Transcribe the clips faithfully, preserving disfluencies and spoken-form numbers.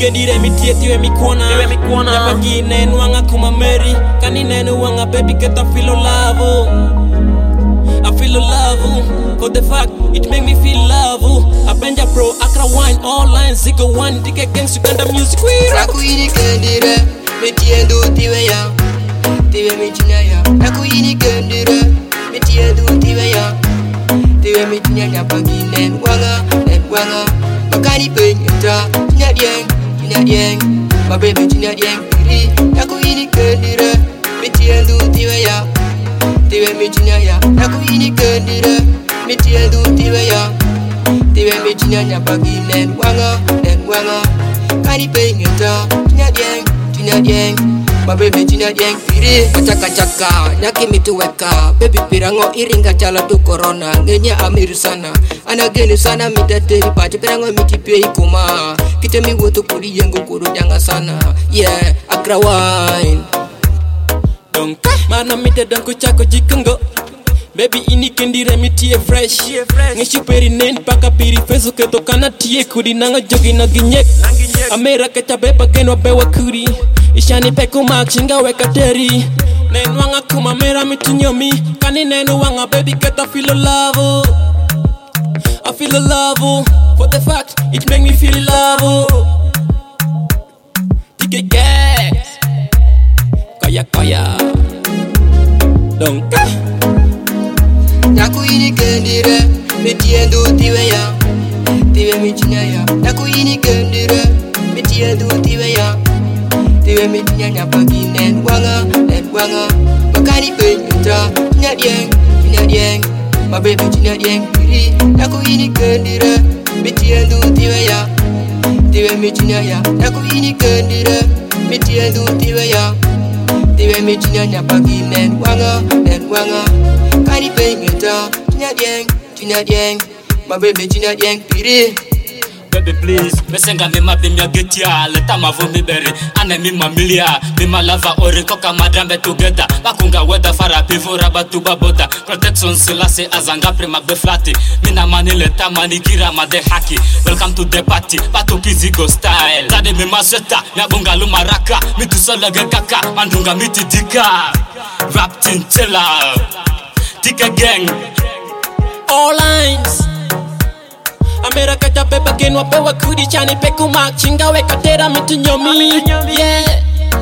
kendire mitie tiwe mikona tiwe mikona yapagine nwanga kuma Mary kanine nwanga baby get I feel love I feel love for the fact it make me feel love Abenja pro Accra wine all lines ziko one dike gangs Uganda music we Nakuini kendire mitie ndu tiwe ya tiwe michinya ya Nakuini kendire mitie ndu tiwe ya tiwe michinya yapagine nwanga nwanga makani penyeta chinya dieng chinya dieng my baby chinya dieng piri Nakuini kendire mitie ndu tiwe ya tiwe michinya ya Nakuini kendire mitie ndu tiwe ya tiwe michinya yapagine nwanga nwanga kani penyeta chinya dieng chinya dieng my baby chinya dieng piri chaka chaka nyaki mituweka baby pirango iringa chala tu corona ngenya amiru sana anageni sana mitateri pati pirango mitipie ikuma kitemi woto kuri yengo kuru janga sana yeah Accra wine donka mana mite danko chako jikango baby ini kendire mitie fresh ngishi peri nen paka piri fesu keto kana tie kudi nanga jogi na ginyek amera kecha beba genwa bewa kudi ishani peku makshinga weka teri nen wanga kuma mera mitunyomi kani nenu wanga baby get I feel love I feel love for the fact it make me feel love Tike gas Kaya kaya Donka Nakuini kendire mitie ndu tiwe ya tiwe michinya ya Nakuini kendire mitie ndu tiwe ya tiwe michinya yapagine nwanga nwanga makani penyeta chinya dieng chinya dieng my baby chinya dieng piri Nakuini kendire mitie ndu tiwe ya tiwe michinya ya Nakuini kendire mitie ndu tiwe ya tiwe michinya yapagine nwanga nwanga kani penyeta chinya dieng chinya dieng my baby chinya dieng piri Baby please, mesenga mi mabimya getia leta mavumi beri ane mi mamilia mi malava ori koka madrambe together bakunga weather fara pivo rabatu babota protection silase azanga prima be flati mina mani leta mani gira made haki welcome to the party patu kizigo style tade mi maseta nyabunga lumaraka mitusala gekaka mandunga mitidika rap tintela Tika gang all lines Amera kacha pepa genwa bewa kudi chani peku makshinga weka tera mitunyomi yeah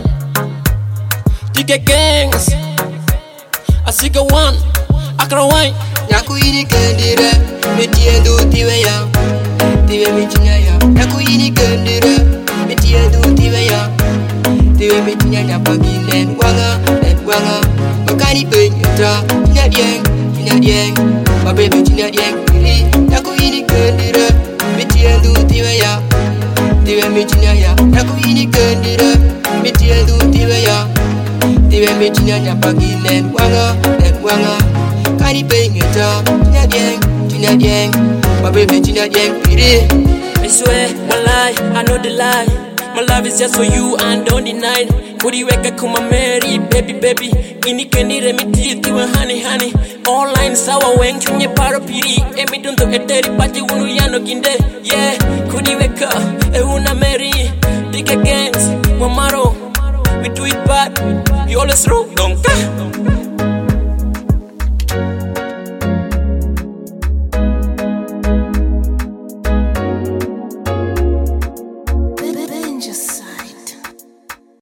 Tike gangs Asiga one Accra wine Nakuini kendire mitie ndu tiwe ya tiwe michinya ya Nakuini kendire mitie ndu tiwe ya tiwe michinya yapagine nwanga nwanga makani penyeta chinya dieng chinya dieng my baby chinya dieng piri Nakuini kendire mitie ndu tiwe ya tiwe michinya ya Nakuini kendire mitie ndu tiwe ya tiwe michinya yapagine nwanga nwanga kani penyeta chinya dieng chinya dieng my baby chinya dieng piri I swear, one lie, I know the lie My love is just for you and don't deny Kuri weka kuma Mary, baby baby Ini kendire mitie tiwe honey honey Online sawa weng chunye paro piri Emi dunto eteri pati unu yano ginde Yeah, kuri weka, eh una Mary Dike gangs, Wamaro We do it bad, we always roll, donka